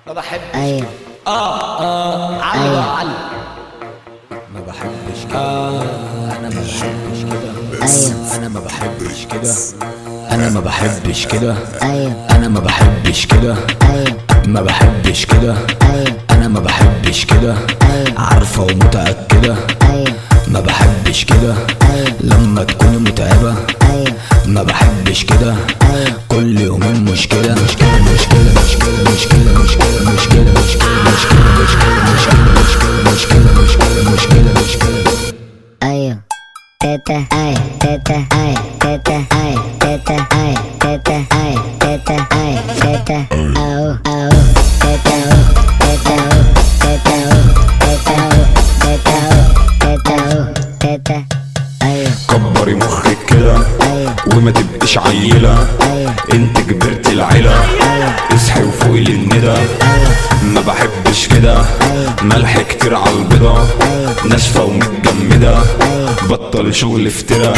ما بحبش ايوه كده. علي أيوة. بقى علي. ما بحبش كده. انا ما بحبش كده. أيوة. انا ما بحبش كده. انا ما بحبش كده. ايوه انا ما بحبش كده. ايوه ما بحبش كده. ايوه انا ما بحبش كده. أيوة. عارفة ومتأكدة ايوه ما بحبش كده. أيوة. لما تكوني متعبة ايوه ما بحبش كده. أيوة. كل يومين مشكلة مشكلة مشكلة مشكلة مشكلة مشكلة مشكلة مشكلة مشكلة مشكلة مشكلة مشكلة مشكلة مشكلة. ايوه تيتا اي تيتا اي تيتا اي تيتا اي تيتا اي تيتا اي تيتا او او تيتا او تيتا او تيتا او تيتا او تيتا او تيتا ايوه كبري مخك كده ايوه وما تبقيش عيلة. ايوه انت كبرت العيلة، اصحي وفوقي للندى. ما بحبش كده، ملح كتير عالبيضة، ناشفة ومتجمدة. بطل شغل افترا.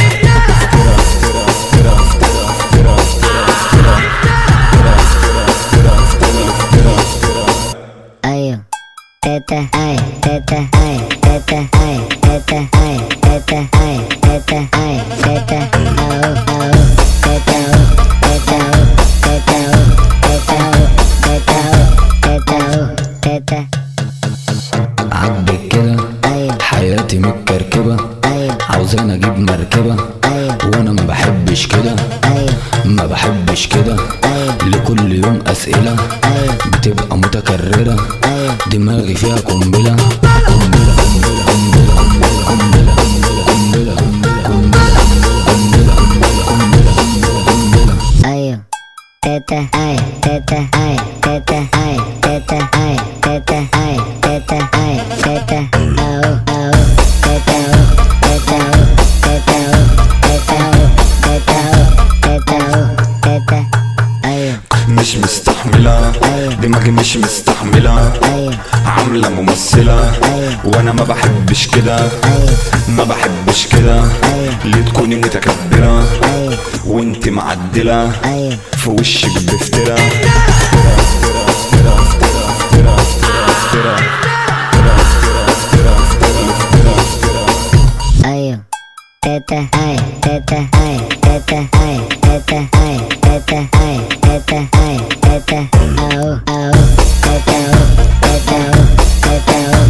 ايوه تيتا اي تيتا اي تيتا اي تيتا اي تيتا اي تيتا اي تيتا او او تيتا او تيتا او تيتا او تيتا او تيتا او تيتا او تيتا عاجبك كده ايوه حياتي متكركبة، ايوه عاوزين اجيب مركبة ايوه وانا ما بحبش كده. ايوه ما بحبش كده. ايوه لكل يوم اسئلة ايوه بتبقى متكررة، ايوه دماغي فيها قنبلة قنبلة قنبلة قنبلة قنبلة قنبلة قنبلة قنبلة. ايوه تيتا اي تيتا اي تيتا اي تيتا اي تيتا اي تيتا اي تيتا او او تيتا او تيتا او تيتا او تيتا او تيتا او تيتا او تيتا ايوه مش مستحملة، دماغي مش مستحملة. ايوه عاملة ممثلة وانا ما بحبش كده. ما بحبش كده. ليه تكوني متكبرة ايوه وانت معدلة ايوه في وشك بفترة. ايوه تيتا اي تيتا اي تيتا اي تيتا اي تيتا اي تيتا اي تيتا او او تيتا او تيتا او تيتا او